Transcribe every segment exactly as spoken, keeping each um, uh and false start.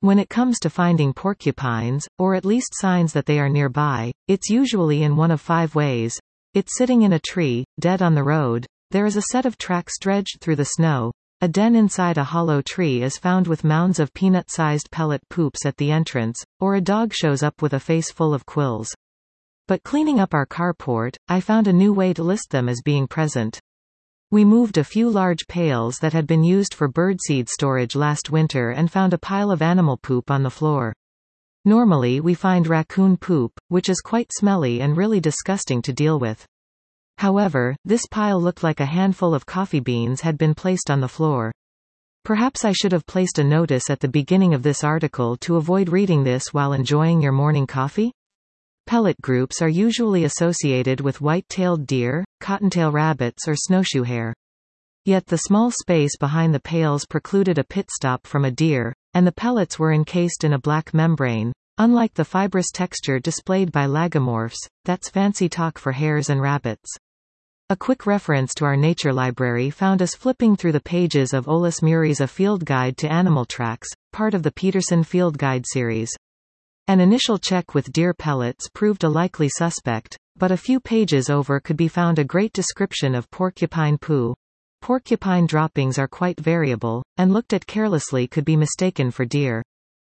When it comes to finding porcupines, or at least signs that they are nearby, it's usually in one of five ways. It's sitting in a tree, dead on the road. There is a set of tracks dredged through the snow. A den inside a hollow tree is found with mounds of peanut-sized pellet poops at the entrance, or a dog shows up with a face full of quills. But cleaning up our carport, I found a new way to list them as being present. We moved a few large pails that had been used for birdseed storage last winter and found a pile of animal poop on the floor. Normally we find raccoon poop, which is quite smelly and really disgusting to deal with. However, this pile looked like a handful of coffee beans had been placed on the floor. Perhaps I should have placed a notice at the beginning of this article to avoid reading this while enjoying your morning coffee? Pellet groups are usually associated with white-tailed deer, cottontail rabbits or snowshoe hare. Yet the small space behind the pails precluded a pit stop from a deer, and the pellets were encased in a black membrane. Unlike the fibrous texture displayed by lagomorphs, that's fancy talk for hares and rabbits. A quick reference to our nature library found us flipping through the pages of Olaus Murray's A Field Guide to Animal Tracks, part of the Peterson Field Guide series. An initial check with deer pellets proved a likely suspect, but a few pages over could be found a great description of porcupine poo. Porcupine droppings are quite variable, and looked at carelessly could be mistaken for deer.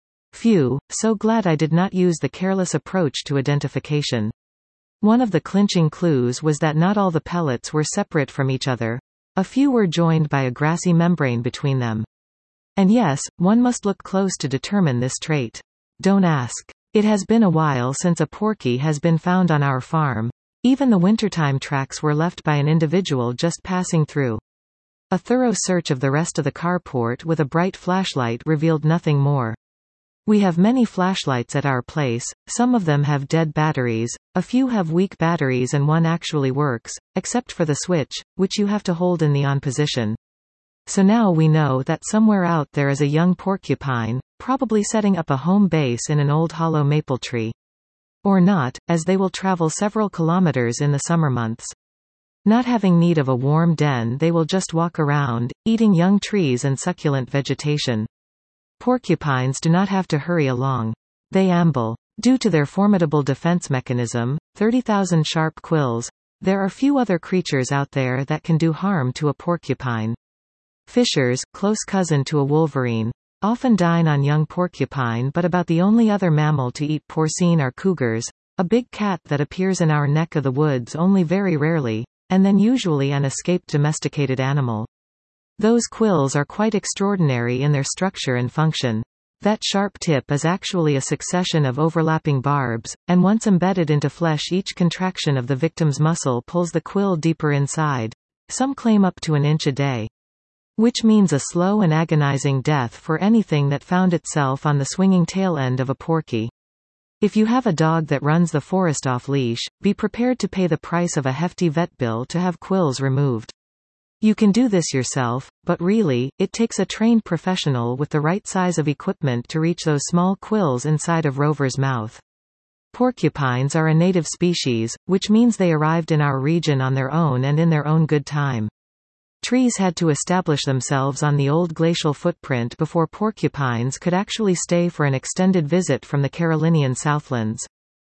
Phew, so glad I did not use the careless approach to identification. One of the clinching clues was that not all the pellets were separate from each other. A few were joined by a grassy membrane between them. And yes, one must look close to determine this trait. Don't ask. It has been a while since a porky has been found on our farm. Even the wintertime tracks were left by an individual just passing through. A thorough search of the rest of the carport with a bright flashlight revealed nothing more. We have many flashlights at our place, some of them have dead batteries, a few have weak batteries and one actually works, except for the switch, which you have to hold in the on position. So now we know that somewhere out there is a young porcupine, probably setting up a home base in an old hollow maple tree. Or not, as they will travel several kilometers in the summer months. Not having need of a warm den, they will just walk around, eating young trees and succulent vegetation. Porcupines do not have to hurry along. They amble. Due to their formidable defense mechanism, thirty thousand sharp quills, there are few other creatures out there that can do harm to a porcupine. Fishers, close cousin to a wolverine, often dine on young porcupine, but about the only other mammal to eat porcine are cougars, a big cat that appears in our neck of the woods only very rarely, and then usually an escaped domesticated animal. Those quills are quite extraordinary in their structure and function. That sharp tip is actually a succession of overlapping barbs, and once embedded into flesh, each contraction of the victim's muscle pulls the quill deeper inside. Some claim up to an inch a day. Which means a slow and agonizing death for anything that found itself on the swinging tail end of a porky. If you have a dog that runs the forest off-leash, be prepared to pay the price of a hefty vet bill to have quills removed. You can do this yourself, but really, it takes a trained professional with the right size of equipment to reach those small quills inside of Rover's mouth. Porcupines are a native species, which means they arrived in our region on their own and in their own good time. Trees had to establish themselves on the old glacial footprint before porcupines could actually stay for an extended visit from the Carolinian Southlands.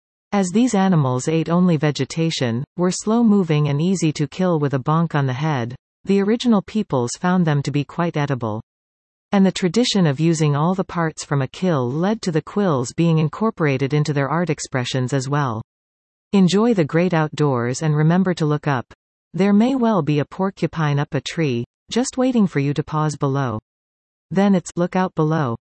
As these animals ate only vegetation, were slow-moving and easy to kill with a bonk on the head, the original peoples found them to be quite edible. And the tradition of using all the parts from a kill led to the quills being incorporated into their art expressions as well. Enjoy the great outdoors and remember to look up. There may well be a porcupine up a tree, just waiting for you to pause below. Then it's look out below.